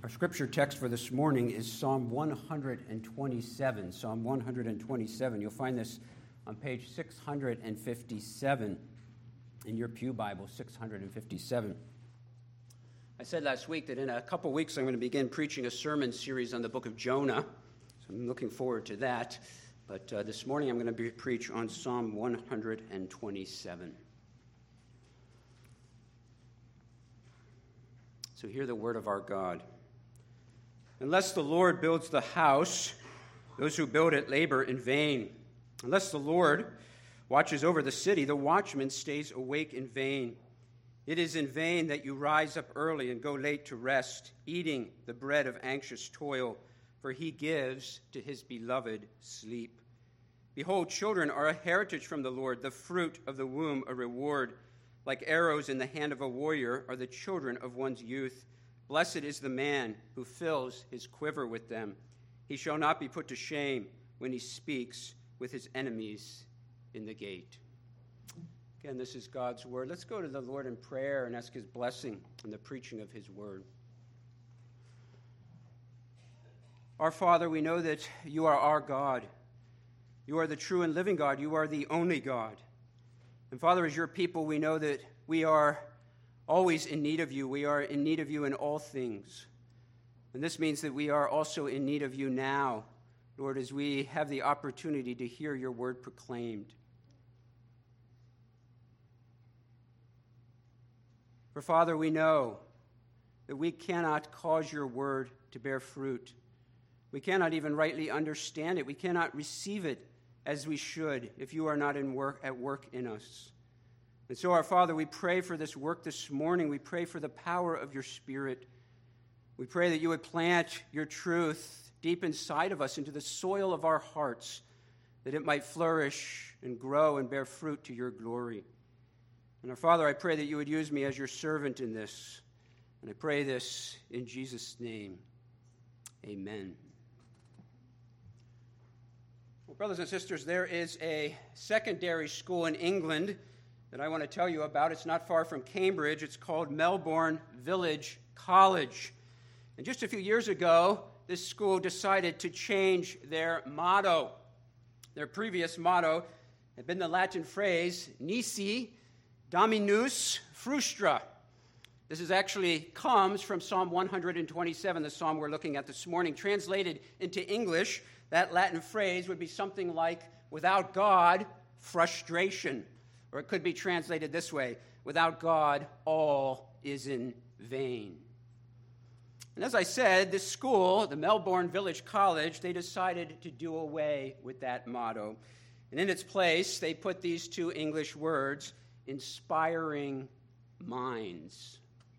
Our scripture text for this morning is Psalm 127. Psalm 127. You'll find this on page 657 in your pew Bible, 657. I said last week that in a couple weeks I'm going to begin preaching a sermon series on the book of Jonah. So I'm looking forward to that. But this morning I'm going to preach on Psalm 127. So hear the word of our God. Unless the Lord builds the house, those who build it labor in vain. Unless the Lord watches over the city, the watchman stays awake in vain. It is in vain that you rise up early and go late to rest, eating the bread of anxious toil, for he gives to his beloved sleep. Behold, children are a heritage from the Lord, the fruit of the womb a reward. Like arrows in the hand of a warrior are the children of one's youth. Blessed is the man who fills his quiver with them. He shall not be put to shame when he speaks with his enemies in the gate. Again, this is God's word. Let's go to the Lord in prayer and ask his blessing on the preaching of his word. Our Father, we know that you are our God. You are the true and living God. You are the only God. And Father, as your people, we know that we are always in need of you. We are in need of you in all things. And this means that we are also in need of you now, Lord, as we have the opportunity to hear your word proclaimed. For Father, we know that we cannot cause your word to bear fruit. We cannot even rightly understand it. We cannot receive it as we should if you are not at work in us. And so, our Father, we pray for this work this morning. We pray for the power of your Spirit. We pray that you would plant your truth deep inside of us into the soil of our hearts, that it might flourish and grow and bear fruit to your glory. And our Father, I pray that you would use me as your servant in this. And I pray this in Jesus' name. Amen. Well, brothers and sisters, there is a secondary school in England that I want to tell you about. It's not far from Cambridge. It's called Melbourne Village College. And just a few years ago, this school decided to change their motto. Their previous motto had been the Latin phrase, Nisi Dominus Frustra. This actually comes from Psalm 127, the psalm we're looking at this morning. Translated into English, that Latin phrase would be something like, without God, frustration. Or it could be translated this way, without God, all is in vain. And as I said, this school, the Melbourne Village College, they decided to do away with that motto. And in its place, they put these two English words, inspiring minds.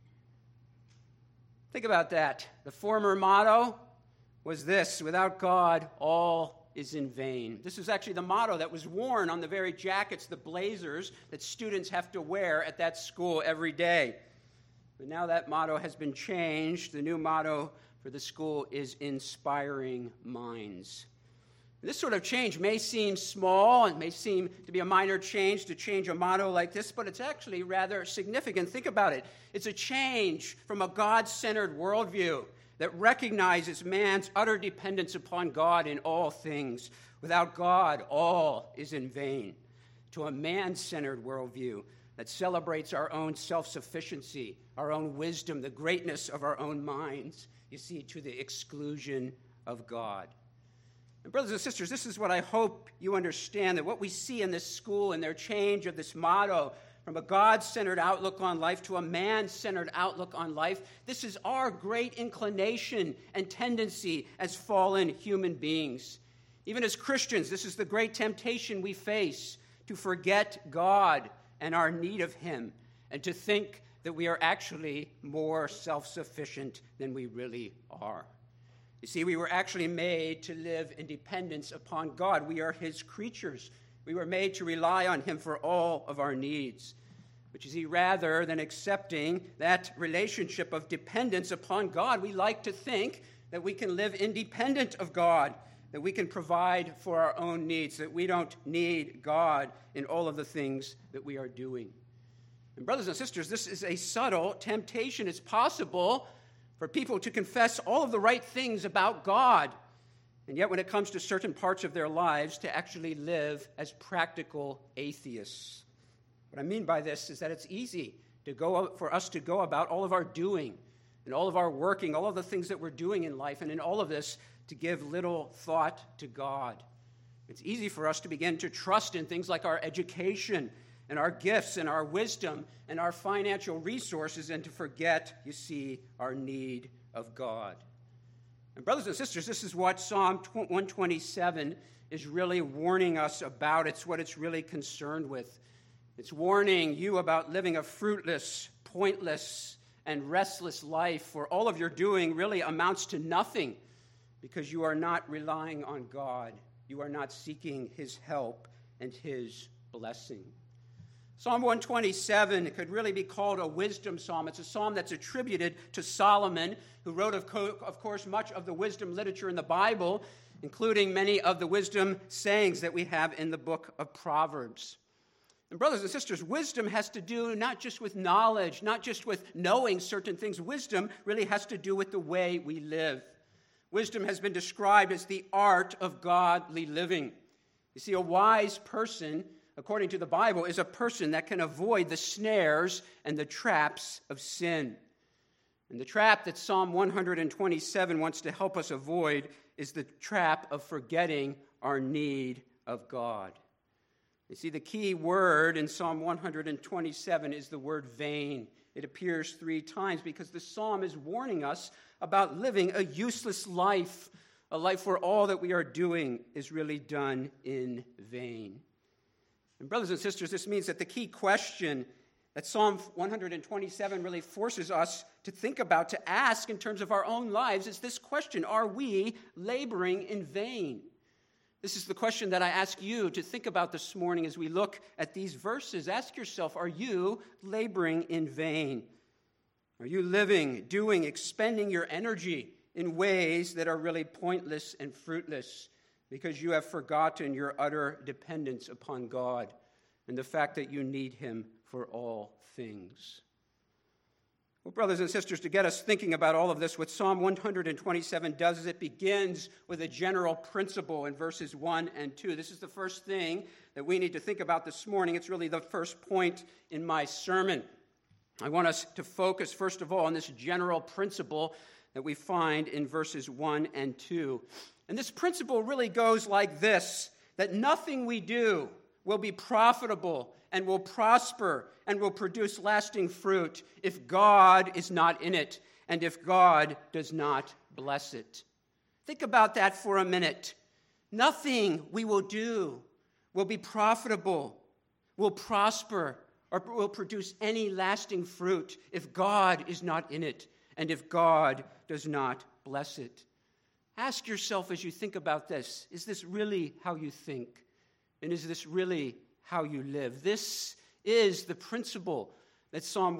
Think about that. The former motto was this, without God, all is in vain. This is actually the motto that was worn on the very jackets, the blazers that students have to wear at that school every day. But now that motto has been changed. The new motto for the school is inspiring minds. This sort of change may seem small, it may seem to be a minor change to change a motto like this, but it's actually rather significant. Think about it. It's a change from a God-centered worldview that recognizes man's utter dependence upon God in all things. Without God, all is in vain. To a man-centered worldview that celebrates our own self-sufficiency, our own wisdom, the greatness of our own minds, you see, to the exclusion of God. And brothers and sisters, this is what I hope you understand, that what we see in this school and their change of this motto from a God-centered outlook on life to a man-centered outlook on life, this is our great inclination and tendency as fallen human beings. Even as Christians, this is the great temptation we face, to forget God and our need of him, and to think that we are actually more self-sufficient than we really are. You see, we were actually made to live in dependence upon God. We are his creatures. We were made to rely on him for all of our needs. But you see, rather than accepting that relationship of dependence upon God, we like to think that we can live independent of God, that we can provide for our own needs, that we don't need God in all of the things that we are doing. And brothers and sisters, this is a subtle temptation. It's possible for for people to confess all of the right things about God, and yet when it comes to certain parts of their lives, to actually live as practical atheists. What I mean by this is that it's easy for us to go about all of our doing and all of our working, all of the things that we're doing in life, and in all of this to give little thought to God. It's easy for us to begin to trust in things like our education and our gifts and our wisdom and our financial resources, and to forget, you see, our need of God. And brothers and sisters, this is what Psalm 127 is really warning us about. It's what it's really concerned with. It's warning you about living a fruitless, pointless, and restless life, for all of your doing really amounts to nothing because you are not relying on God. You are not seeking his help and his blessing. Psalm 127 could really be called a wisdom psalm. It's a psalm that's attributed to Solomon, who wrote, of course, much of the wisdom literature in the Bible, including many of the wisdom sayings that we have in the book of Proverbs. And brothers and sisters, wisdom has to do not just with knowledge, not just with knowing certain things. Wisdom really has to do with the way we live. Wisdom has been described as the art of godly living. You see, a wise person, according to the Bible, is a person that can avoid the snares and the traps of sin. And the trap that Psalm 127 wants to help us avoid is the trap of forgetting our need of God. You see, the key word in Psalm 127 is the word vain. It appears 3 times because the psalm is warning us about living a useless life, a life where all that we are doing is really done in vain. And brothers and sisters, this means that the key question that Psalm 127 really forces us to think about, to ask in terms of our own lives, is this question: are we laboring in vain? This is the question that I ask you to think about this morning as we look at these verses. Ask yourself, are you laboring in vain? Are you living, doing, expending your energy in ways that are really pointless and fruitless because you have forgotten your utter dependence upon God and the fact that you need him for all things? Well, brothers and sisters, to get us thinking about all of this, what Psalm 127 does is it begins with a general principle in verses 1 and 2. This is the first thing that we need to think about this morning. It's really the first point in my sermon. I want us to focus, first of all, on this general principle that we find in verses 1 and 2. And this principle really goes like this: that nothing we do will be profitable and will prosper and will produce lasting fruit if God is not in it and if God does not bless it. Think about that for a minute. Nothing we will do will be profitable, will prosper, or will produce any lasting fruit if God is not in it and if God does not bless it. Ask yourself as you think about this, is this really how you think? And is this really how you live? This is the principle that Psalm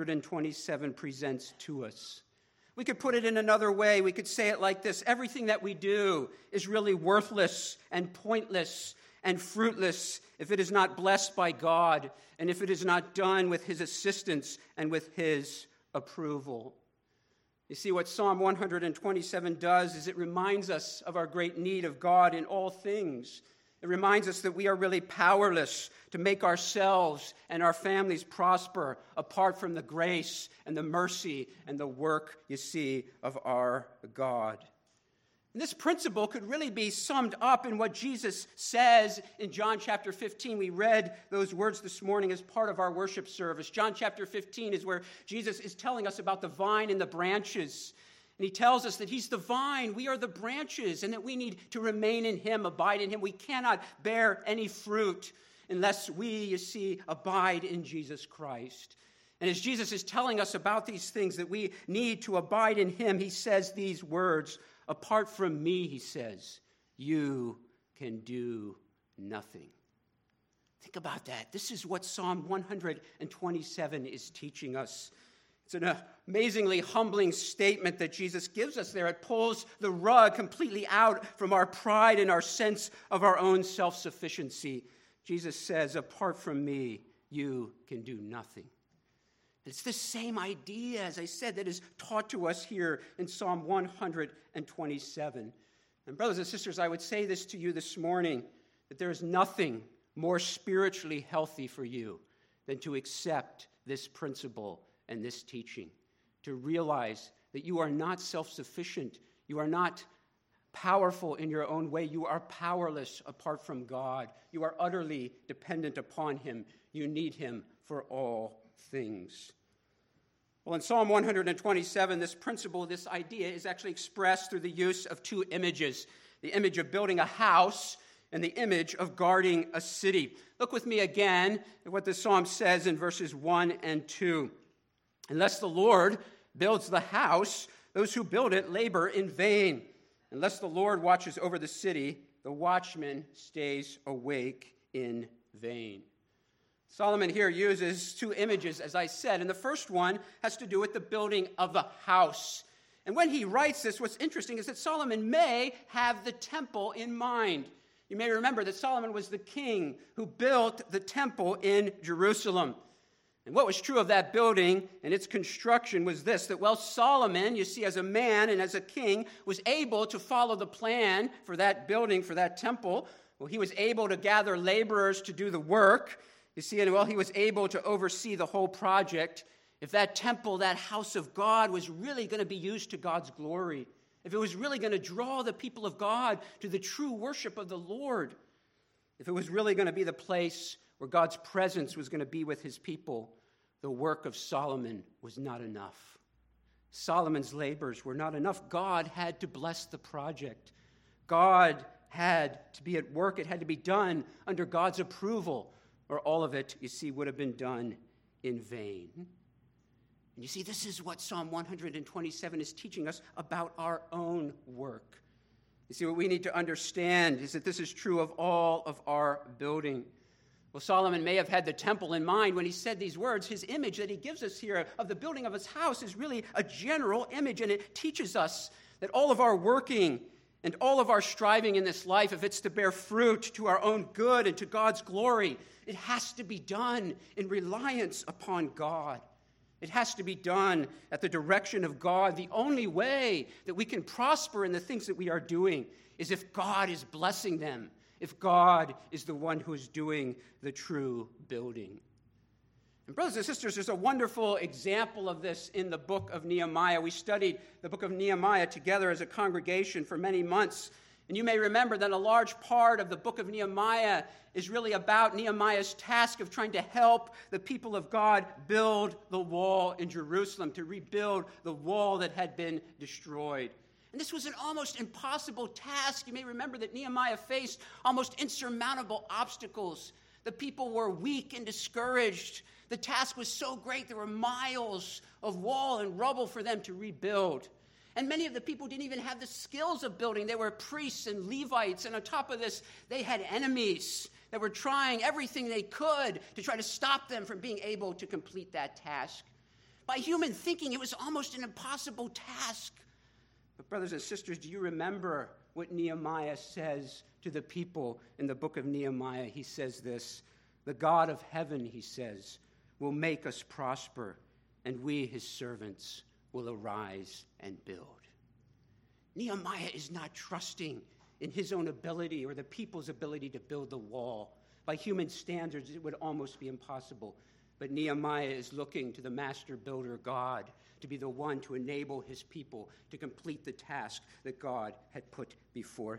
127 presents to us. We could put it in another way. We could say it like this: everything that we do is really worthless and pointless and fruitless if it is not blessed by God and if it is not done with his assistance and with his approval. You see, what Psalm 127 does is it reminds us of our great need of God in all things. It reminds us that we are really powerless to make ourselves and our families prosper apart from the grace and the mercy and the work, you see, of our God. And this principle could really be summed up in what Jesus says in John chapter 15. We read those words this morning as part of our worship service. John chapter 15 is where Jesus is telling us about the vine and the branches. And he tells us that he's the vine, we are the branches, and that we need to remain in him, abide in him. We cannot bear any fruit unless we, you see, abide in Jesus Christ. And as Jesus is telling us about these things, that we need to abide in him, he says these words: apart from me, he says, you can do nothing. Think about that. This is what Psalm 127 is teaching us. It's an amazingly humbling statement that Jesus gives us there. It pulls the rug completely out from our pride and our sense of our own self-sufficiency. Jesus says, apart from me, you can do nothing. It's the same idea, as I said, that is taught to us here in Psalm 127. And brothers and sisters, I would say this to you this morning, that there is nothing more spiritually healthy for you than to accept this principle and this teaching, to realize that you are not self-sufficient, you are not powerful in your own way, you are powerless apart from God, you are utterly dependent upon him, you need him for all things. Well, in Psalm 127, this principle, this idea is actually expressed through the use of two images, the image of building a house and the image of guarding a city. Look with me again at what the psalm says in verses 1 and 2. Unless the Lord builds the house, those who build it labor in vain. Unless the Lord watches over the city, the watchman stays awake in vain. Solomon here uses two images, as I said, and the first one has to do with the building of a house. And when he writes this, what's interesting is that Solomon may have the temple in mind. You may remember that Solomon was the king who built the temple in Jerusalem. And what was true of that building and its construction was this, that while Solomon, you see, as a man and as a king, was able to follow the plan for that building, for that temple, well, he was able to gather laborers to do the work. You see, and while he was able to oversee the whole project, if that temple, that house of God, was really going to be used to God's glory, if it was really going to draw the people of God to the true worship of the Lord, if it was really going to be the place where God's presence was going to be with his people, the work of Solomon was not enough. Solomon's labors were not enough. God had to bless the project. God had to be at work. It had to be done under God's approval, or all of it, you see, would have been done in vain. And you see, this is what Psalm 127 is teaching us about our own work. You see, what we need to understand is that this is true of all of our building. Well, Solomon may have had the temple in mind when he said these words. His image that he gives us here of the building of his house is really a general image, and it teaches us that all of our working and all of our striving in this life, if it's to bear fruit to our own good and to God's glory, it has to be done in reliance upon God. It has to be done at the direction of God. The only way that we can prosper in the things that we are doing is if God is blessing them, if God is the one who is doing the true building. And brothers and sisters, there's a wonderful example of this in the book of Nehemiah. We studied the book of Nehemiah together as a congregation for many months. And you may remember that a large part of the book of Nehemiah is really about Nehemiah's task of trying to help the people of God build the wall in Jerusalem, to rebuild the wall that had been destroyed. And this was an almost impossible task. You may remember that Nehemiah faced almost insurmountable obstacles. The people were weak and discouraged. The task was so great, there were miles of wall and rubble for them to rebuild. And many of the people didn't even have the skills of building. They were priests and Levites, and on top of this, they had enemies that were trying everything they could to try to stop them from being able to complete that task. By human thinking, it was almost an impossible task. But brothers and sisters, do you remember what Nehemiah says to the people in the book of Nehemiah? He says this, "The God of heaven," he says, "will make us prosper, and we, his servants, will arise and build." Nehemiah is not trusting in his own ability or the people's ability to build the wall. By human standards, it would almost be impossible. But Nehemiah is looking to the master builder, God, to be the one to enable his people to complete the task that God had put before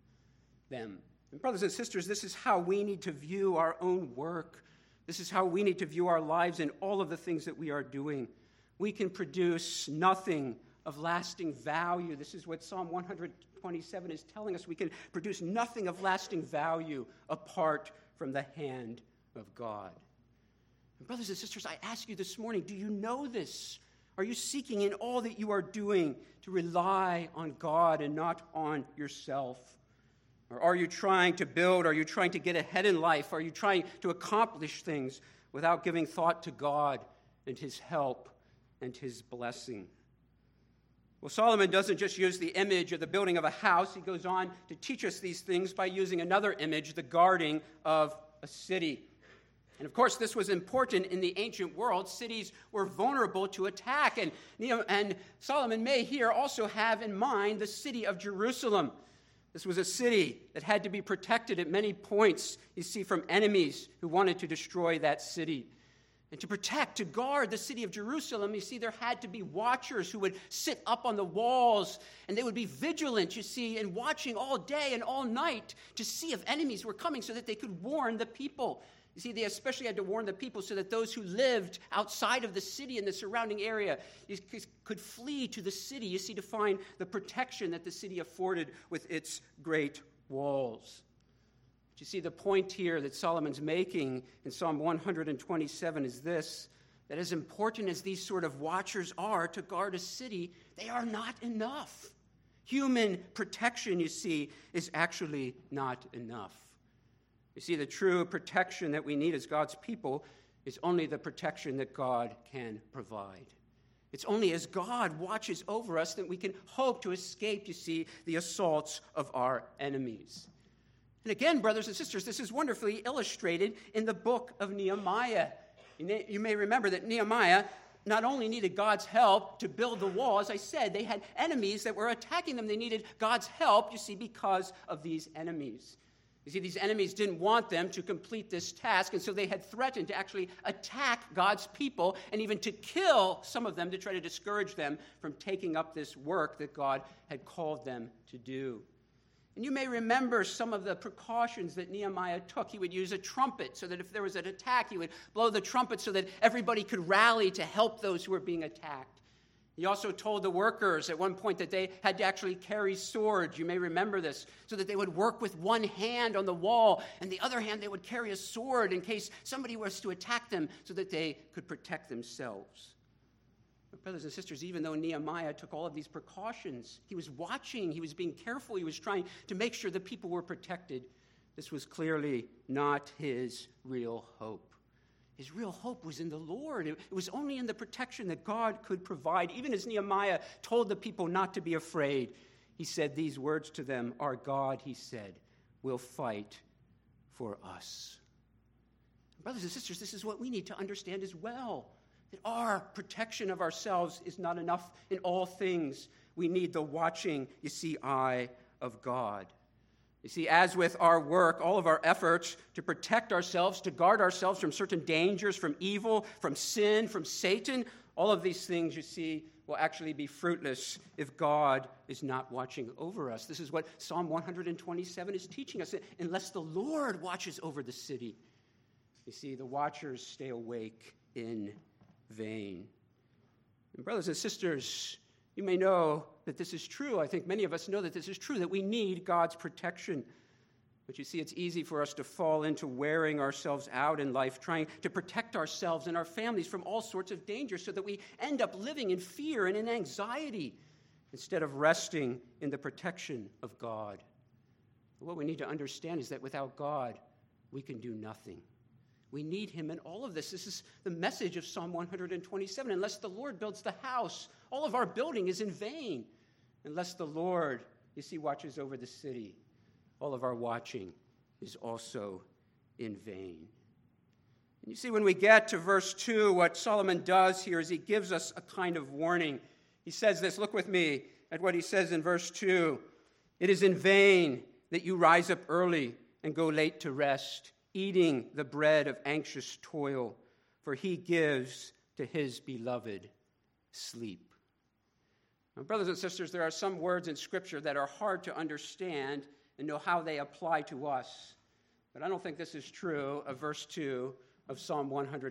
them. And brothers and sisters, this is how we need to view our own work. This is how we need to view our lives and all of the things that we are doing. We can produce nothing of lasting value. This is what Psalm 127 is telling us. We can produce nothing of lasting value apart from the hand of God. And brothers and sisters, I ask you this morning, do you know this? Are you seeking in all that you are doing to rely on God and not on yourself? Or are you trying to build? Are you trying to get ahead in life? Are you trying to accomplish things without giving thought to God and his help and his blessing? Well, Solomon doesn't just use the image of the building of a house. He goes on to teach us these things by using another image, the guarding of a city. And of course, this was important in the ancient world. Cities were vulnerable to attack. And Solomon may here also have in mind the city of Jerusalem. This was a city that had to be protected at many points, you see, from enemies who wanted to destroy that city. And to protect, to guard the city of Jerusalem, you see, there had to be watchers who would sit up on the walls, and they would be vigilant, you see, and watching all day and all night to see if enemies were coming so that they could warn the people. You see, they especially had to warn the people so that those who lived outside of the city and the surrounding area could flee to the city, you see, to find the protection that the city afforded with its great walls. But you see, the point here that Solomon's making in Psalm 127 is this, that as important as these sort of watchers are to guard a city, they are not enough. Human protection, you see, is actually not enough. You see, the true protection that we need as God's people is only the protection that God can provide. It's only as God watches over us that we can hope to escape, you see, the assaults of our enemies. And again, brothers and sisters, this is wonderfully illustrated in the book of Nehemiah. You may remember that Nehemiah not only needed God's help to build the wall, as I said, they had enemies that were attacking them. They needed God's help, you see, because of these enemies. You see, these enemies didn't want them to complete this task, and so they had threatened to actually attack God's people and even to kill some of them to try to discourage them from taking up this work that God had called them to do. And you may remember some of the precautions that Nehemiah took. He would use a trumpet so that if there was an attack, he would blow the trumpet so that everybody could rally to help those who were being attacked. He also told the workers at one point that they had to actually carry swords. You may remember this, so that they would work with one hand on the wall, and the other hand they would carry a sword in case somebody was to attack them so that they could protect themselves. But brothers and sisters, even though Nehemiah took all of these precautions, he was watching, he was being careful, he was trying to make sure the people were protected. This was clearly not his real hope. His real hope was in the Lord. It was only in the protection that God could provide. Even as Nehemiah told the people not to be afraid, he said these words to them, "Our God," he said, "will fight for us." Brothers and sisters, this is what we need to understand as well, that our protection of ourselves is not enough in all things. We need the watching, you see, eye of God. You see, as with our work, all of our efforts to protect ourselves, to guard ourselves from certain dangers, from evil, from sin, from Satan, all of these things, you see, will actually be fruitless if God is not watching over us. This is what Psalm 127 is teaching us. Unless the Lord watches over the city, you see, the watchers stay awake in vain. And brothers and sisters, you may know that this is true. I think many of us know that this is true, that we need God's protection. But you see, it's easy for us to fall into wearing ourselves out in life, trying to protect ourselves and our families from all sorts of dangers so that we end up living in fear and in anxiety instead of resting in the protection of God. But what we need to understand is that without God, we can do nothing. We need him in all of this. This is the message of Psalm 127. Unless the Lord builds the house, all of our building is in vain. Unless the Lord, you see, watches over the city, all of our watching is also in vain. And you see, when we get to verse 2, what Solomon does here is he gives us a kind of warning. He says this, look with me at what he says in verse 2. "It is in vain that you rise up early and go late to rest, eating the bread of anxious toil, for he gives to his beloved sleep." Now, brothers and sisters, there are some words in Scripture that are hard to understand and know how they apply to us. But I don't think this is true of verse 2 of Psalm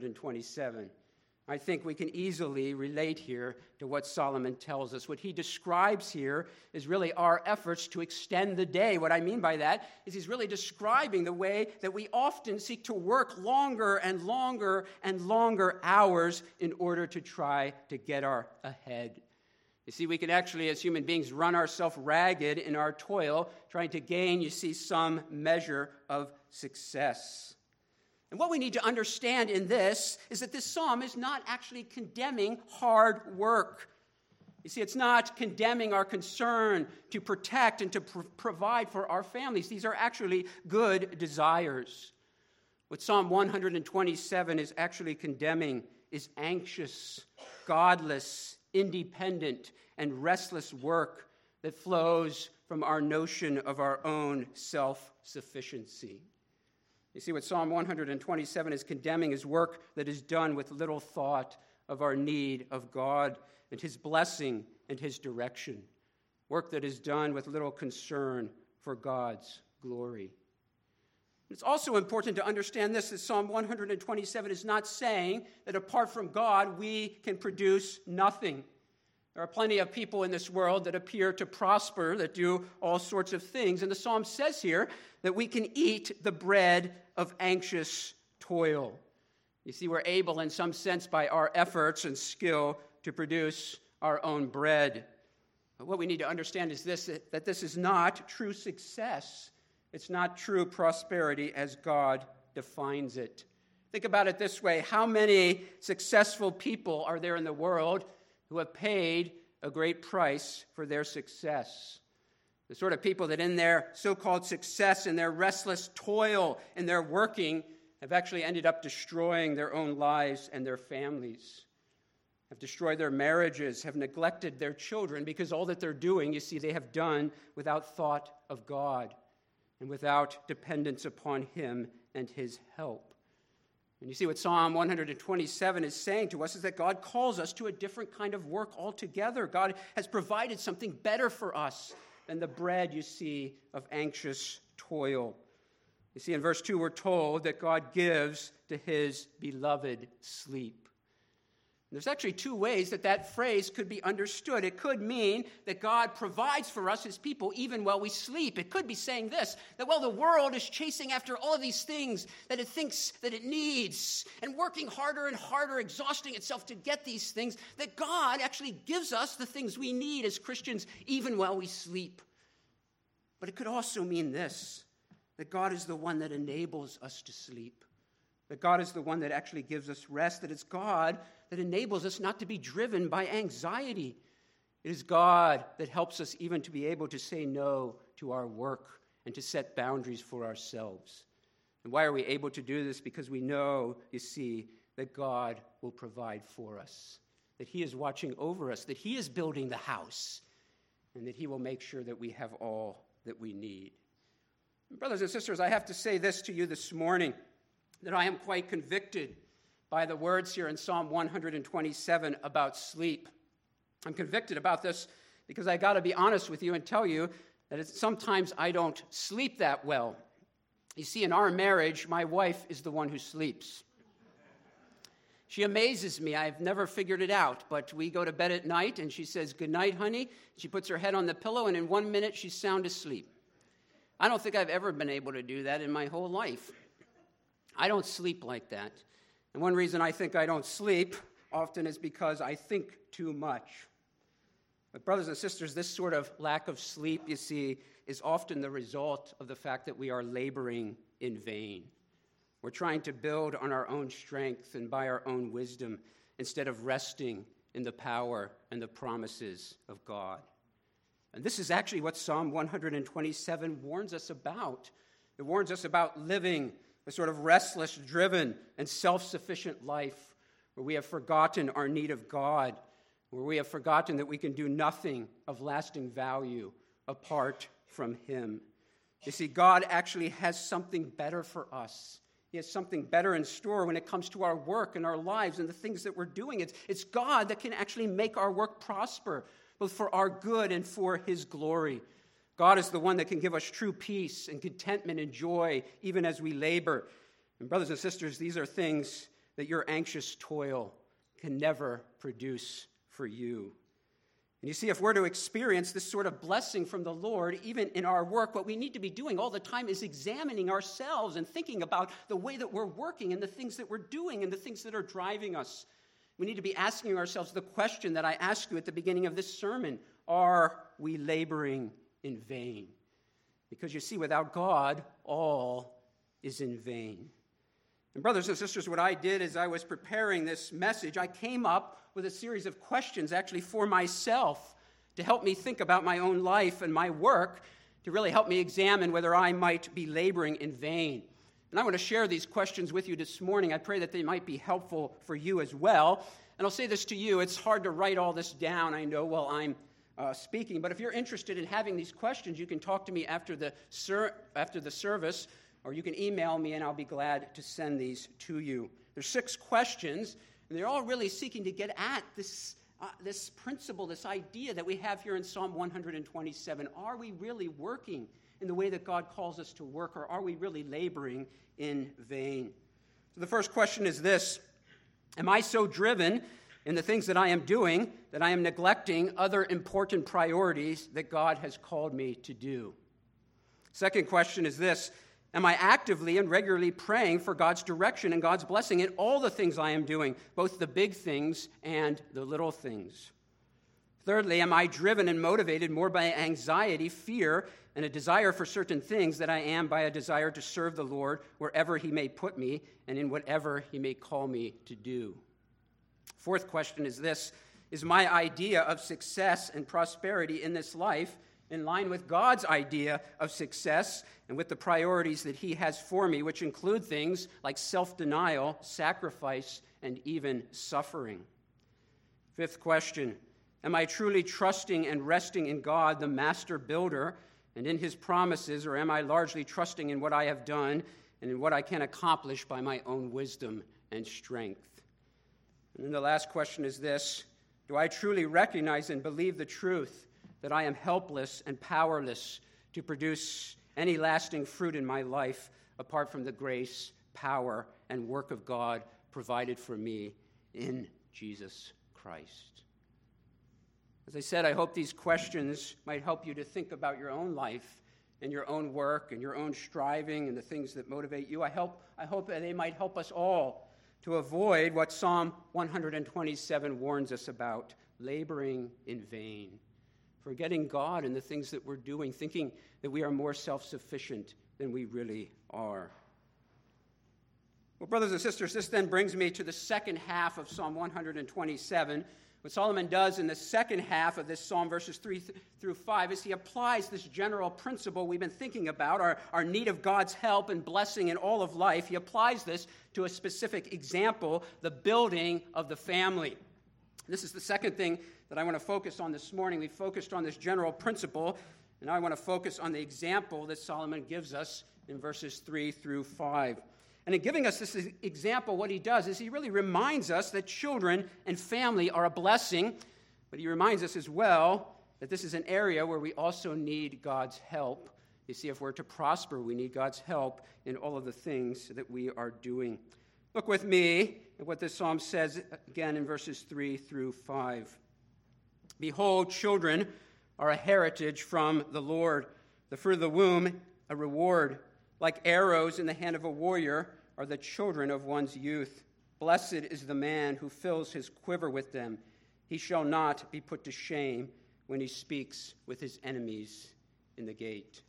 127. I think we can easily relate here to what Solomon tells us. What he describes here is really our efforts to extend the day. What I mean by that is he's really describing the way that we often seek to work longer and longer and longer hours in order to try to get ahead. You see, we can actually, as human beings, run ourselves ragged in our toil, trying to gain, you see, some measure of success. And what we need to understand in this is that this psalm is not actually condemning hard work. You see, it's not condemning our concern to protect and to provide for our families. These are actually good desires. What Psalm 127 is actually condemning is anxious, godless, independent, and restless work that flows from our notion of our own self-sufficiency. You see, what Psalm 127 is condemning is work that is done with little thought of our need of God and his blessing and his direction. Work that is done with little concern for God's glory. It's also important to understand this, that Psalm 127 is not saying that apart from God, we can produce nothing. There are plenty of people in this world that appear to prosper, that do all sorts of things. And the psalm says here that we can eat the bread of anxious toil. You see, we're able, in some sense, by our efforts and skill, to produce our own bread. But what we need to understand is this, that this is not true success. It's not true prosperity as God defines it. Think about it this way. How many successful people are there in the world who have paid a great price for their success? The sort of people that in their so-called success, in their restless toil, in their working, have actually ended up destroying their own lives and their families, have destroyed their marriages, have neglected their children, because all that they're doing, you see, they have done without thought of God and without dependence upon him and his help. And you see what Psalm 127 is saying to us is that God calls us to a different kind of work altogether. God has provided something better for us than the bread, you see, of anxious toil. You see, in verse 2, we're told that God gives to his beloved sleep. There's actually two ways that phrase could be understood. It could mean that God provides for us, his people, even while we sleep. It could be saying this, that while the world is chasing after all of these things that it thinks that it needs, and working harder and harder, exhausting itself to get these things, that God actually gives us the things we need as Christians, even while we sleep. But it could also mean this, that God is the one that enables us to sleep. That God is the one that actually gives us rest, that it's God that enables us not to be driven by anxiety. It is God that helps us even to be able to say no to our work and to set boundaries for ourselves. And why are we able to do this? Because we know, you see, that God will provide for us, that he is watching over us, that he is building the house, and that he will make sure that we have all that we need. Brothers and sisters, I have to say this to you this morning, that I am quite convicted by the words here in Psalm 127 about sleep. I'm convicted about this because I got to be honest with you and tell you that sometimes I don't sleep that well. You see, in our marriage, my wife is the one who sleeps. She amazes me. I've never figured it out, but we go to bed at night and she says, "Good night, honey." She puts her head on the pillow and in 1 minute she's sound asleep. I don't think I've ever been able to do that in my whole life. I don't sleep like that. And one reason I think I don't sleep often is because I think too much. But brothers and sisters, this sort of lack of sleep, you see, is often the result of the fact that we are laboring in vain. We're trying to build on our own strength and by our own wisdom instead of resting in the power and the promises of God. And this is actually what Psalm 127 warns us about. It warns us about living a sort of restless, driven, and self-sufficient life where we have forgotten our need of God, where we have forgotten that we can do nothing of lasting value apart from him. You see, God actually has something better for us. He has something better in store when it comes to our work and our lives and the things that we're doing. It's God that can actually make our work prosper, both for our good and for his glory. God is the one that can give us true peace and contentment and joy even as we labor. And brothers and sisters, these are things that your anxious toil can never produce for you. And you see, if we're to experience this sort of blessing from the Lord, even in our work, what we need to be doing all the time is examining ourselves and thinking about the way that we're working and the things that we're doing and the things that are driving us. We need to be asking ourselves the question that I asked you at the beginning of this sermon: are we laboring in vain? Because you see, without God, all is in vain. And brothers and sisters, what I did as I was preparing this message, I came up with a series of questions actually for myself to help me think about my own life and my work, to really help me examine whether I might be laboring in vain. And I want to share these questions with you this morning. I pray that they might be helpful for you as well. And I'll say this to you. It's hard to write all this down, I know, while I'm speaking. But if you're interested in having these questions, you can talk to me after the service, or you can email me, and I'll be glad to send these to you. There's 6 questions, and they're all really seeking to get at this principle, this idea that we have here in Psalm 127. Are we really working in the way that God calls us to work, or are we really laboring in vain? So the first question is this: am I so driven in the things that I am doing that I am neglecting other important priorities that God has called me to do? Second question is this: am I actively and regularly praying for God's direction and God's blessing in all the things I am doing, both the big things and the little things? Thirdly, am I driven and motivated more by anxiety, fear, and a desire for certain things than I am by a desire to serve the Lord wherever He may put me and in whatever He may call me to do? Fourth question is this: is my idea of success and prosperity in this life in line with God's idea of success and with the priorities that He has for me, which include things like self-denial, sacrifice, and even suffering? Fifth question: am I truly trusting and resting in God, the master builder, and in His promises, or am I largely trusting in what I have done and in what I can accomplish by my own wisdom and strength? And then the last question is this: do I truly recognize and believe the truth that I am helpless and powerless to produce any lasting fruit in my life apart from the grace, power, and work of God provided for me in Jesus Christ? As I said, I hope these questions might help you to think about your own life and your own work and your own striving and the things that motivate you. I hope that they might help us all to avoid what Psalm 127 warns us about: laboring in vain, forgetting God and the things that we're doing, thinking that we are more self-sufficient than we really are. Well, brothers and sisters, this then brings me to the second half of Psalm 127. What Solomon does in the second half of this psalm, verses 3 through 5, is he applies this general principle we've been thinking about, our need of God's help and blessing in all of life. He applies this to a specific example: the building of the family. This is the second thing that I want to focus on this morning. We focused on this general principle, and now I want to focus on the example that Solomon gives us in verses 3 through 5. And in giving us this example, what he does is he really reminds us that children and family are a blessing, but he reminds us as well that this is an area where we also need God's help. You see, if we're to prosper, we need God's help in all of the things that we are doing. Look with me at what this psalm says again in verses 3 through 5. Behold, children are a heritage from the Lord, the fruit of the womb a reward. Like arrows in the hand of a warrior are the children of one's youth. Blessed is the man who fills his quiver with them. He shall not be put to shame when he speaks with his enemies in the gate.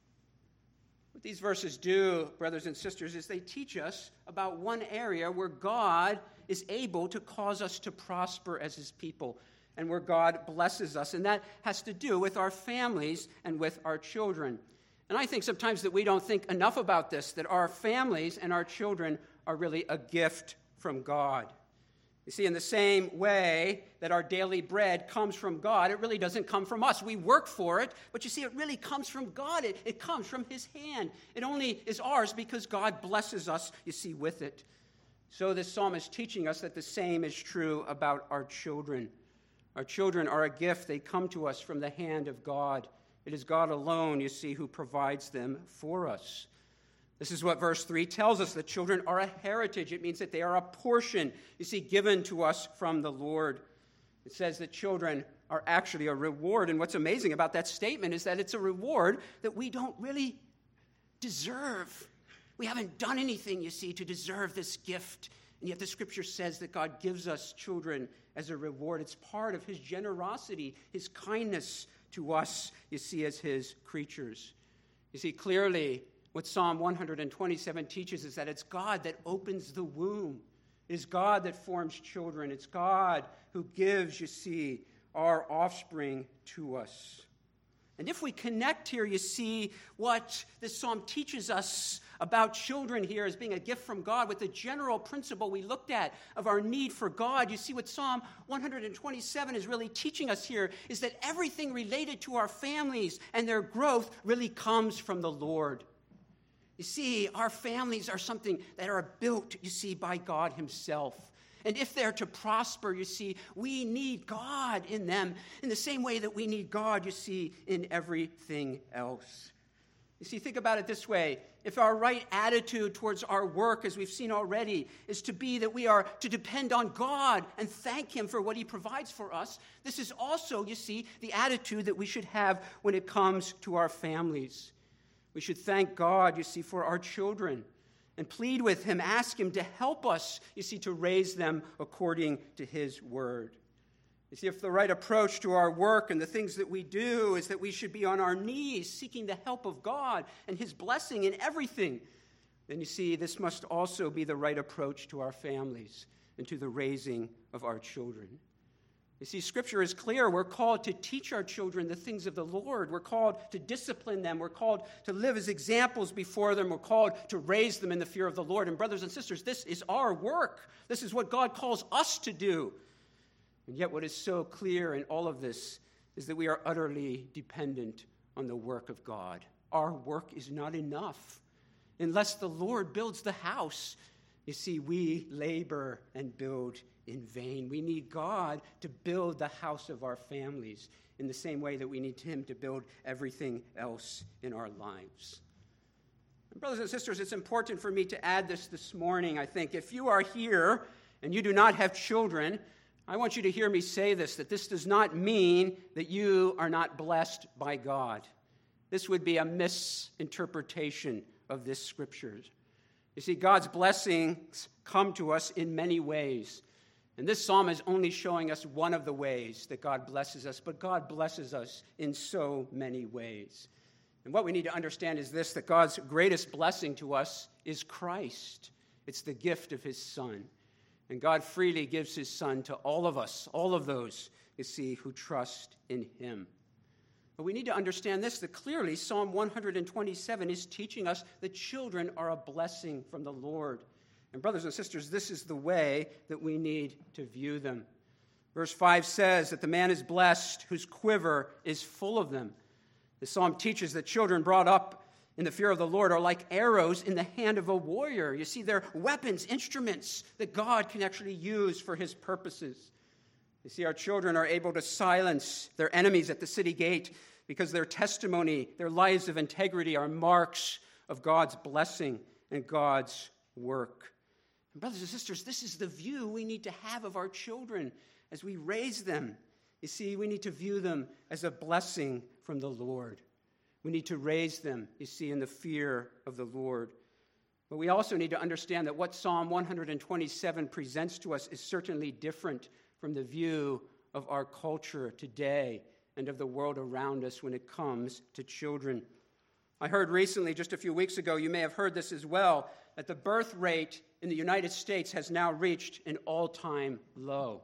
What these verses do, brothers and sisters, is they teach us about one area where God is able to cause us to prosper as His people, and where God blesses us. And that has to do with our families and with our children. And I think sometimes that we don't think enough about this, that our families and our children are really a gift from God. You see, in the same way that our daily bread comes from God, it really doesn't come from us. We work for it, but you see, it really comes from God. It comes from His hand. It only is ours because God blesses us, you see, with it. So this psalm is teaching us that the same is true about our children. Our children are a gift. They come to us from the hand of God. It is God alone, you see, who provides them for us. This is what verse 3 tells us, that children are a heritage. It means that they are a portion, you see, given to us from the Lord. It says that children are actually a reward. And what's amazing about that statement is that it's a reward that we don't really deserve. We haven't done anything, you see, to deserve this gift. And yet the Scripture says that God gives us children as a reward. It's part of His generosity, His kindness to us, you see, as His creatures. You see, clearly, what Psalm 127 teaches is that it's God that opens the womb. It is God that forms children. It's God who gives, you see, our offspring to us. And if we connect here, you see, what this psalm teaches us about children here as being a gift from God with the general principle we looked at of our need for God. You see, what Psalm 127 is really teaching us here is that everything related to our families and their growth really comes from the Lord. You see, our families are something that are built, you see, by God himself. And if they're to prosper, you see, we need God in them in the same way that we need God, you see, in everything else. You see, think about it this way. If our right attitude towards our work, as we've seen already, is to be that we are to depend on God and thank him for what he provides for us, this is also, you see, the attitude that we should have when it comes to our families. We should thank God, you see, for our children and plead with him, ask him to help us, you see, to raise them according to his word. You see, if the right approach to our work and the things that we do is that we should be on our knees seeking the help of God and his blessing in everything, then you see, this must also be the right approach to our families and to the raising of our children. You see, Scripture is clear. We're called to teach our children the things of the Lord. We're called to discipline them. We're called to live as examples before them. We're called to raise them in the fear of the Lord. And brothers and sisters, this is our work. This is what God calls us to do. And yet what is so clear in all of this is that we are utterly dependent on the work of God. Our work is not enough. Unless the Lord builds the house, you see, we labor and build in vain. We need God to build the house of our families in the same way that we need him to build everything else in our lives. And brothers and sisters, it's important for me to add this morning, I think. If you are here and you do not have children, I want you to hear me say this, that this does not mean that you are not blessed by God. This would be a misinterpretation of this scripture. You see, God's blessings come to us in many ways. And this psalm is only showing us one of the ways that God blesses us, but God blesses us in so many ways. And what we need to understand is this, that God's greatest blessing to us is Christ. It's the gift of his Son. And God freely gives his Son to all of us, all of those, you see, who trust in him. But we need to understand this, that clearly Psalm 127 is teaching us that children are a blessing from the Lord. And brothers and sisters, this is the way that we need to view them. Verse 5 says that the man is blessed whose quiver is full of them. The psalm teaches that children brought up in the fear of the Lord are like arrows in the hand of a warrior. You see, they're weapons, instruments that God can actually use for his purposes. You see, our children are able to silence their enemies at the city gate because their testimony, their lives of integrity are marks of God's blessing and God's work. And brothers and sisters, this is the view we need to have of our children as we raise them. You see, we need to view them as a blessing from the Lord. We need to raise them, you see, in the fear of the Lord. But we also need to understand that what Psalm 127 presents to us is certainly different from the view of our culture today and of the world around us when it comes to children. I heard recently, just a few weeks ago, you may have heard this as well, that the birth rate in the United States has now reached an all-time low.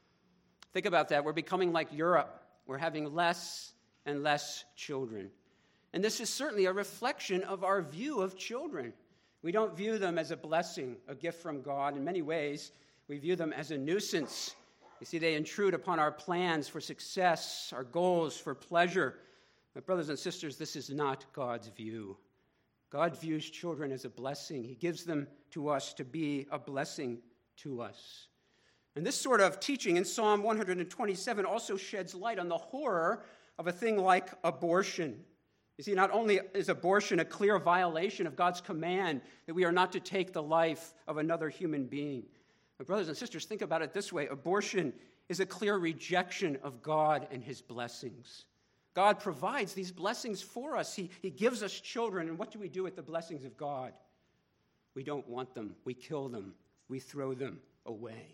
Think about that. We're becoming like Europe. We're having less and less children. And this is certainly a reflection of our view of children. We don't view them as a blessing, a gift from God. In many ways, we view them as a nuisance. You see, they intrude upon our plans for success, our goals for pleasure. But brothers and sisters, this is not God's view. God views children as a blessing. He gives them to us to be a blessing to us. And this sort of teaching in Psalm 127 also sheds light on the horror of a thing like abortion. You see, not only is abortion a clear violation of God's command that we are not to take the life of another human being, but brothers and sisters, think about it this way. Abortion is a clear rejection of God and his blessings. God provides these blessings for us. He gives us children, and what do we do with the blessings of God? We don't want them. We kill them. We throw them away.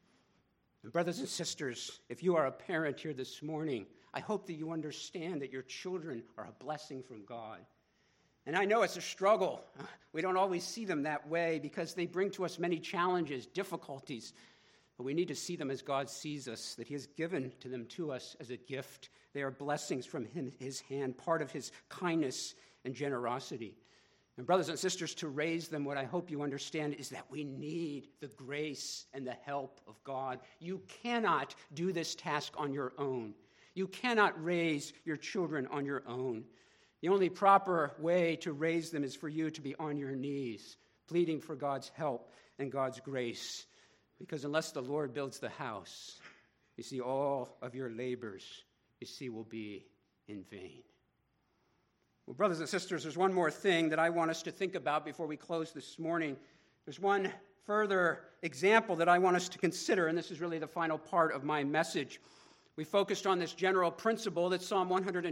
And brothers and sisters, if you are a parent here this morning, I hope that you understand that your children are a blessing from God. And I know it's a struggle. We don't always see them that way because they bring to us many challenges, difficulties. But we need to see them as God sees us, that he has given them to us as a gift. They are blessings from his hand, part of his kindness and generosity. And brothers and sisters, to raise them, what I hope you understand is that we need the grace and the help of God. You cannot do this task on your own. You cannot raise your children on your own. The only proper way to raise them is for you to be on your knees, pleading for God's help and God's grace. Because unless the Lord builds the house, you see, all of your labors, you see, will be in vain. Well, brothers and sisters, there's one more thing that I want us to think about before we close this morning. There's one further example that I want us to consider, and this is really the final part of my message. We focused on this general principle that Psalm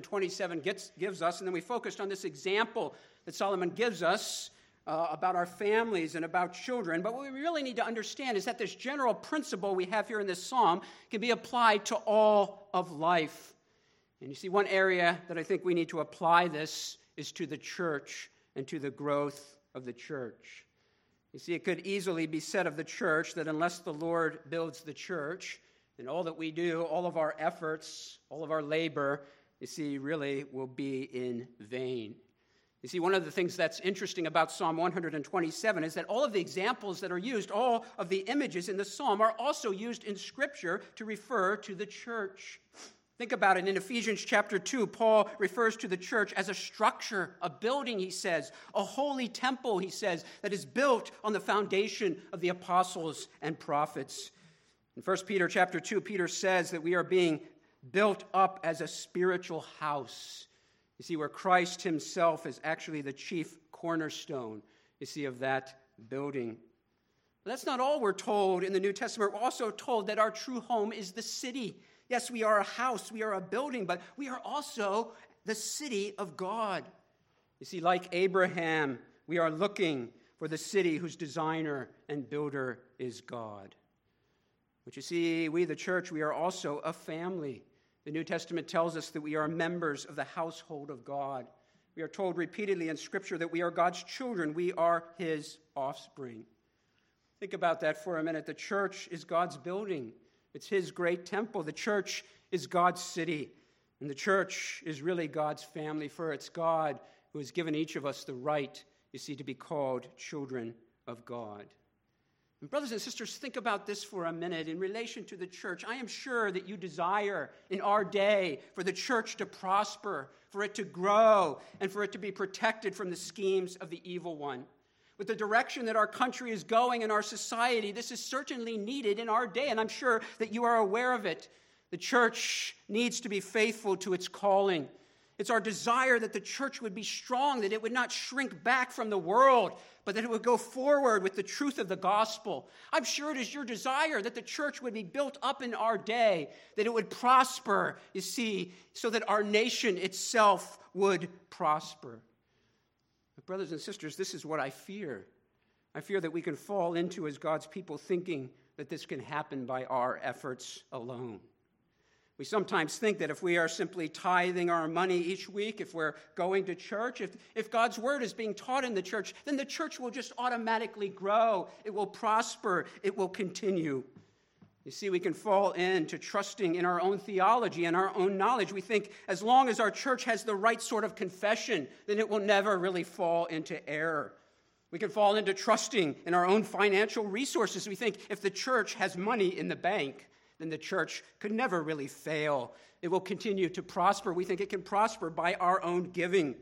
127 gives us, and then we focused on this example that Solomon gives us about our families and about children. But what we really need to understand is that this general principle we have here in this psalm can be applied to all of life. And you see, one area that I think we need to apply this is to the church and to the growth of the church. You see, it could easily be said of the church that unless the Lord builds the church, then all that we do, all of our efforts, all of our labor, you see, really will be in vain. You see, one of the things that's interesting about Psalm 127 is that all of the examples that are used, all of the images in the psalm are also used in Scripture to refer to the church. Think about it. In Ephesians chapter 2, Paul refers to the church as a structure, a building, he says, a holy temple, he says, that is built on the foundation of the apostles and prophets. In 1 Peter chapter 2, Peter says that we are being built up as a spiritual house. You see, where Christ himself is actually the chief cornerstone, you see, of that building. But that's not all we're told in the New Testament. We're also told that our true home is the city. Yes, we are a house, we are a building, but we are also the city of God. You see, like Abraham, we are looking for the city whose designer and builder is God. But you see, we, the church, we are also a family. The New Testament tells us that we are members of the household of God. We are told repeatedly in Scripture that we are God's children. We are his offspring. Think about that for a minute. The church is God's building. It's his great temple. The church is God's city. And the church is really God's family, for it's God who has given each of us the right, you see, to be called children of God. And brothers and sisters, think about this for a minute in relation to the church. I am sure that you desire in our day for the church to prosper, for it to grow, and for it to be protected from the schemes of the evil one. With the direction that our country is going in our society, this is certainly needed in our day, and I'm sure that you are aware of it. The church needs to be faithful to its calling. It's our desire that the church would be strong, that it would not shrink back from the world, but that it would go forward with the truth of the gospel. I'm sure it is your desire that the church would be built up in our day, that it would prosper, you see, so that our nation itself would prosper. But brothers and sisters, this is what I fear. I fear that we can fall into, as God's people, thinking that this can happen by our efforts alone. We sometimes think that if we are simply tithing our money each week, if we're going to church, if God's word is being taught in the church, then the church will just automatically grow. It will prosper. It will continue. You see, we can fall into trusting in our own theology and our own knowledge. We think as long as our church has the right sort of confession, then it will never really fall into error. We can fall into trusting in our own financial resources. We think if the church has money in the bank, then the church could never really fail. It will continue to prosper. We think it can prosper by our own giving.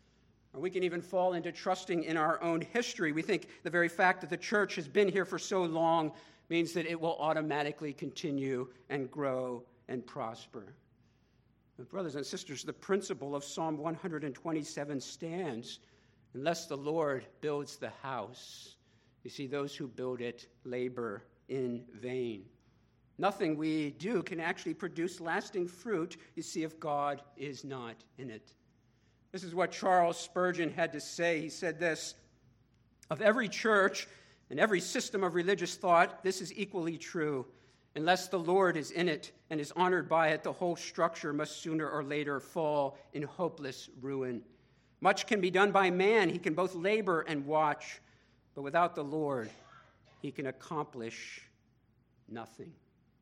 Or we can even fall into trusting in our own history. We think the very fact that the church has been here for so long means that it will automatically continue and grow and prosper. But brothers and sisters, the principle of Psalm 127 stands. Unless the Lord builds the house, you see, those who build it labor in vain. Nothing we do can actually produce lasting fruit, you see, if God is not in it. This is what Charles Spurgeon had to say. He said this: "Of every church and every system of religious thought, this is equally true. Unless the Lord is in it and is honored by it, the whole structure must sooner or later fall in hopeless ruin. Much can be done by man. He can both labor and watch, but without the Lord, he can accomplish nothing."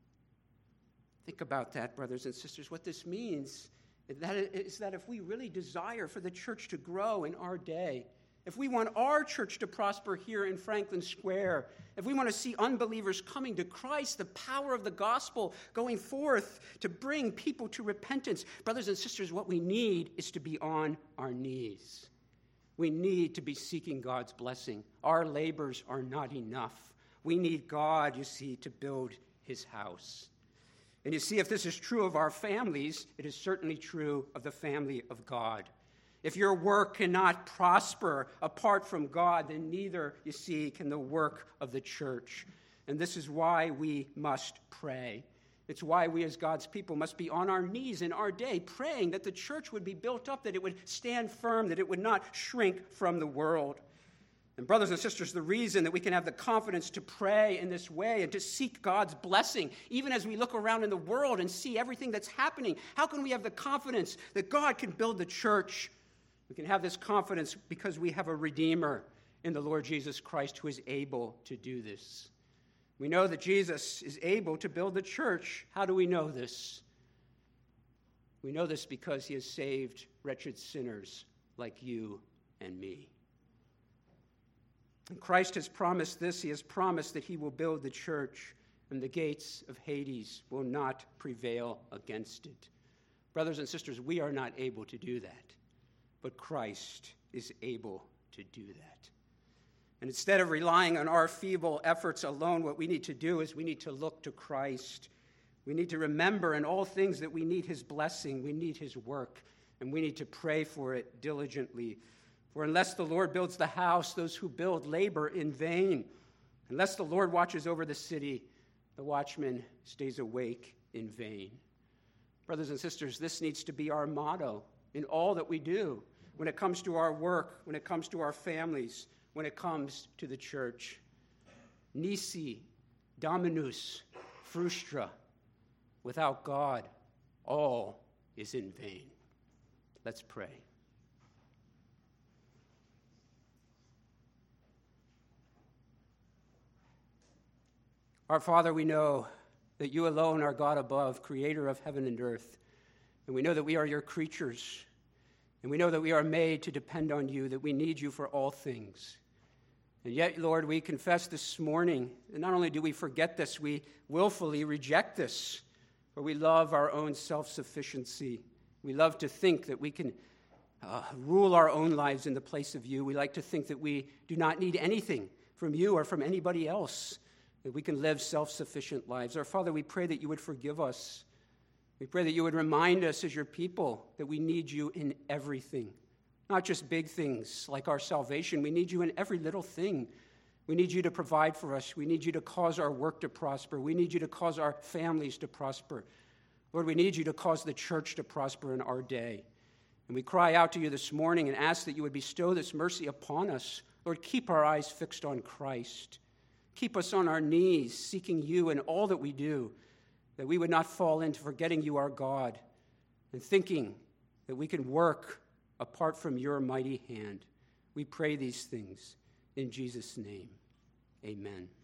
Think about that, brothers and sisters. What this means is that if we really desire for the church to grow in our day, if we want our church to prosper here in Franklin Square, if we want to see unbelievers coming to Christ, the power of the gospel going forth to bring people to repentance, brothers and sisters, what we need is to be on our knees. We need to be seeking God's blessing. Our labors are not enough. We need God, you see, to build his house. And you see, if this is true of our families, it is certainly true of the family of God. If your work cannot prosper apart from God, then neither, you see, can the work of the church. And this is why we must pray. It's why we as God's people must be on our knees in our day, praying that the church would be built up, that it would stand firm, that it would not shrink from the world. And brothers and sisters, the reason that we can have the confidence to pray in this way and to seek God's blessing, even as we look around in the world and see everything that's happening, how can we have the confidence that God can build the church? We can have this confidence because we have a Redeemer in the Lord Jesus Christ who is able to do this. We know that Jesus is able to build the church. How do we know this? We know this because he has saved wretched sinners like you and me. And Christ has promised this. He has promised that he will build the church, and the gates of Hades will not prevail against it. Brothers and sisters, we are not able to do that. But Christ is able to do that. And instead of relying on our feeble efforts alone, what we need to do is we need to look to Christ. We need to remember in all things that we need his blessing, we need his work, and we need to pray for it diligently. For unless the Lord builds the house, those who build labor in vain. Unless the Lord watches over the city, the watchman stays awake in vain. Brothers and sisters, this needs to be our motto in all that we do, when it comes to our work, when it comes to our families, when it comes to the church. Nisi, Dominus, frustra. Without God, all is in vain. Let's pray. Our Father, we know that you alone are God above, creator of heaven and earth. And we know that we are your creatures. And we know that we are made to depend on you, that we need you for all things. And yet, Lord, we confess this morning, and not only do we forget this, we willfully reject this, for we love our own self-sufficiency. We love to think that we can rule our own lives in the place of you. We like to think that we do not need anything from you or from anybody else, that we can live self-sufficient lives. Our Father, we pray that you would forgive us. We pray that you would remind us as your people that we need you in everything, not just big things like our salvation. We need you in every little thing. We need you to provide for us. We need you to cause our work to prosper. We need you to cause our families to prosper. Lord, we need you to cause the church to prosper in our day. And we cry out to you this morning and ask that you would bestow this mercy upon us. Lord, keep our eyes fixed on Christ. Keep us on our knees, seeking you in all that we do, that we would not fall into forgetting you are God and thinking that we can work apart from your mighty hand. We pray these things in Jesus' name. Amen.